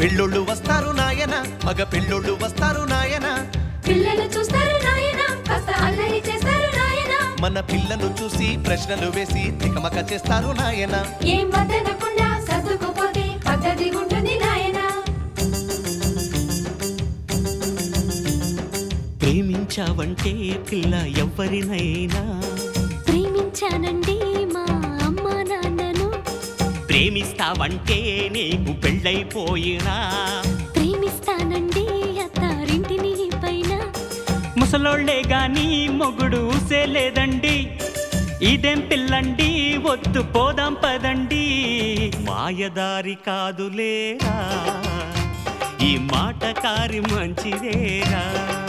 పెళ్ళోళ్ళు వస్తారు నాయన, మగ పెళ్ళోళ్ళు వస్తారు నాయన, పిల్లలు చూస్తారు నాయన, కాస్త అల్లరి చేస్తారు నాయన, మన పిల్లను చూసి ప్రశ్నలు వేసి తికమక చేస్తారు నాయన. ఏం వద్దనకుండా సర్దుకుపోతే పద్ధతి ఉంటుంది నాయన. ప్రేమించావంటే పిల్ల ఎవరినైనా, ప్రేమించానండి మా అమ్మ నాన్నను, ప్రేమిస్తావంటే నీకు పెళ్ళైపోయినా, ప్రేమిస్తానండి అత్తారింటిని పైన. ముసలోళ్లే గాని మొగుడు ఊసేలేదండి, ఇదేం పిల్లండి వద్దు పోదాం పదండి. మాయదారి కాదులేరా ఈ మాట కారి మంచిదేరా,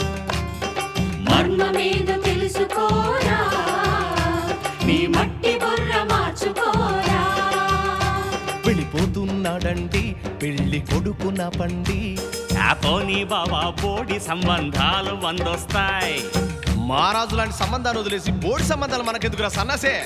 మర్మమేదో తెలుసుకోరా, నీ మట్టి బుర్ర మార్చుకోరా. వెళ్ళిపోతున్నాడండి పెళ్లి కొడుకున పండి, పోనీ బాబా బోడి సంబంధాలు వందొస్తాయి. మహారాజు లాంటి సంబంధాన్ని వదిలేసి బోడి సంబంధాలు మనకెందుకురా సన్నాసే.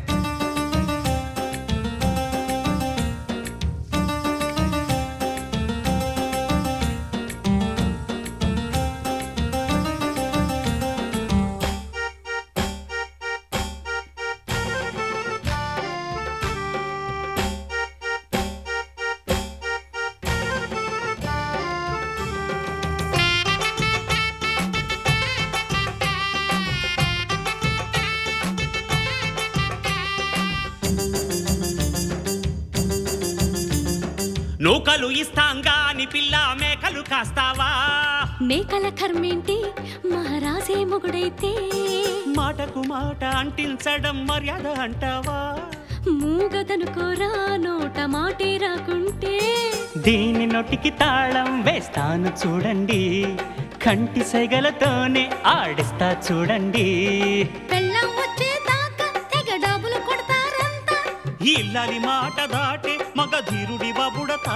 నూకలు ఇస్తాంగాని పిల్ల మేకలు కాస్తావా, మేకల కర్మేంటి మహారాజే మొగుడైతే, మాటకు మాట అంటించడం మర్యాద అంటావా, మూగదనుకోరా నోట మాటే రాకుంటే. దీని నొటికి తాళం వేస్తాను చూడండి, కంటి సైగలతోనే ఆడిస్తా చూడండి. పెళ్ళం వచ్చేదాకా తెగ డబ్బులు కొడతారంతా, ఇల్లాలి మాట దాటే మగధీరుడి బాబుడతా.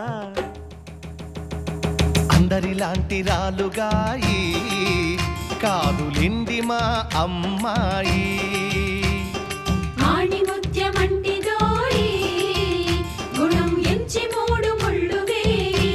అందరిలాంటి రాలుగాయి కాదులిండి మా అమ్మాయి, ఆణిముత్యమంటిదోయి గుణం ఎంచి మూడు ముళ్ళు వేయి.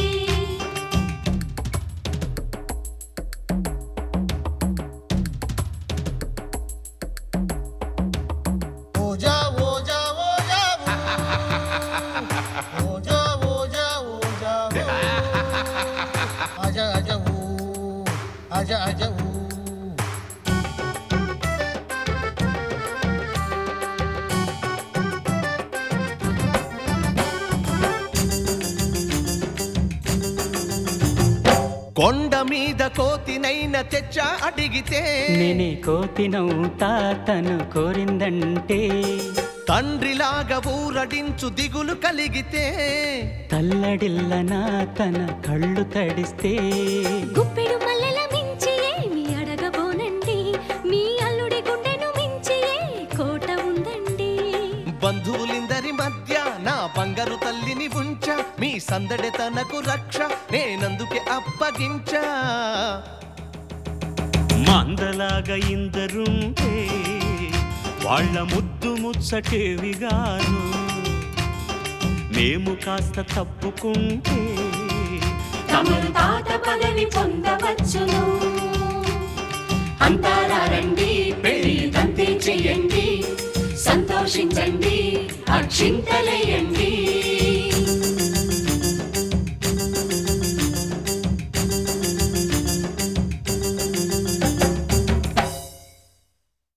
కొండ మీద కోతినైనా తెచ్చా అడిగితే, నేనే కోతినవుతా తను కోరిందంటే, తండ్రిలాగా ఊరడించు దిగులు కలిగితే, తల్లడిల్లనా తన కళ్ళు తడిస్తే, గుప్పెడు మల్లెల మించి ఏమి అడగబోనండి, మీ అల్లుడి గుండెను మించి ఏ కోట ఉందండి. బంధువులిందరి మధ్య నా బంగారు తల్లిని ఉంచా, మీ సందడి తనకు రక్ష నేనందుకే అప్పగించా. మందలాగా ఇందరుంటే వాళ్ళ ముద్దు ముచ్చటేవిగాను, మేము కాస్త తప్పుకుంటే తమరు తాత పదవి పొందవచ్చును. అంతారండి పెళ్లి తంతే చెయ్యండి, సంతోషించండి అక్షింతలే